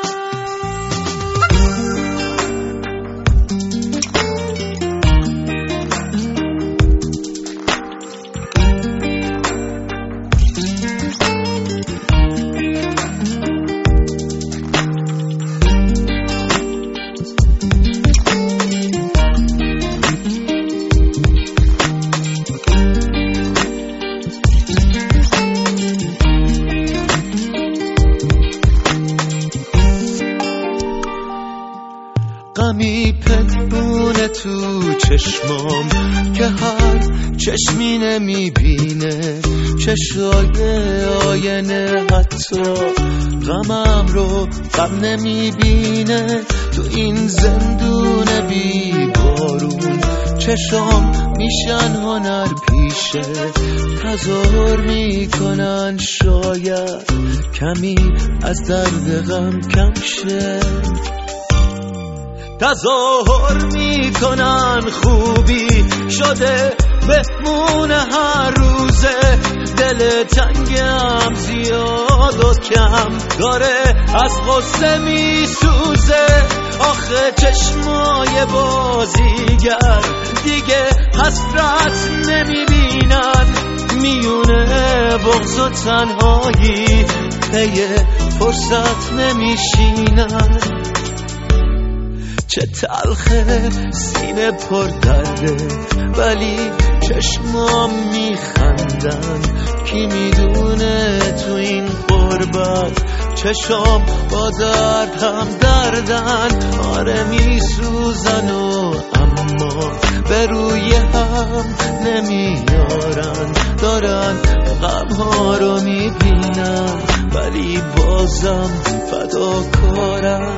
غمی پنهونه تو چشمام که هر چشمی نمیبینه، چشای آینه حتی غمم رو غم نمیبینه. تو این زندون بی بارون چشام میشن هنر پیشه، تظاهر میکنن شاید کمی از درد غم کم شه. تظاهر میکنن خوبی شده بهمون هر روزه، دل تنگم زیاد و کم داره از غصه میسوزه. آخه چشمای بازیگر دیگه حسرت نمیبینن، میونه بغض و تنهایی پی فرصت نمیشینن. چه تلخه سینه پر درده ولی چشمام میخندن، کی میدونه تو این غربت چشام با درد هم دردن. آره میسوزن و اما به روی هم نمیارن، دارن غم ها رو میبینن ولی بازم فداکارن.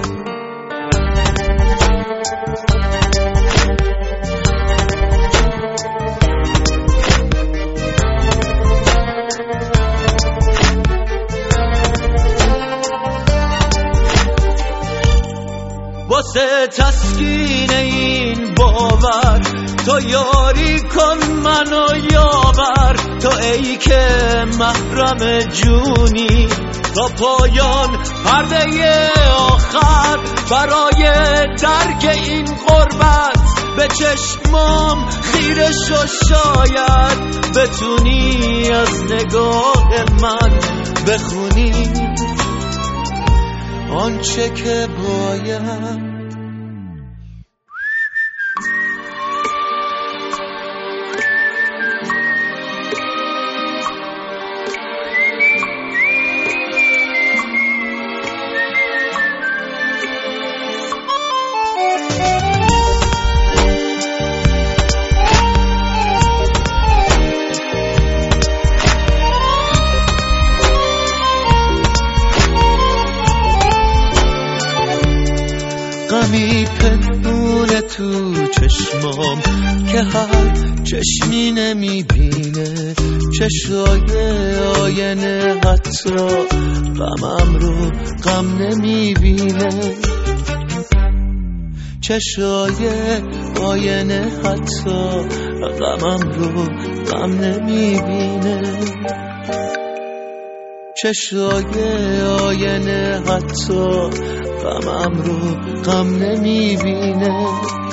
واسه تسکین این باور تو یاری کن منو یاور، تو ای که محرم جونی تا پایان پرده آخر. برای درک این غربت به چشمام خیره شو، شاید بتونی از نگاه من بخونی آنچه که باید. غمی پنهونه تو چشمام که هر چشمی نمیبینه، چشای آینه حتی غمم رو غم نمیبینه. چشای آینه حتی غمم رو غم نمیبینه. چشای آینه حتی غمم رو غم نمیبینه.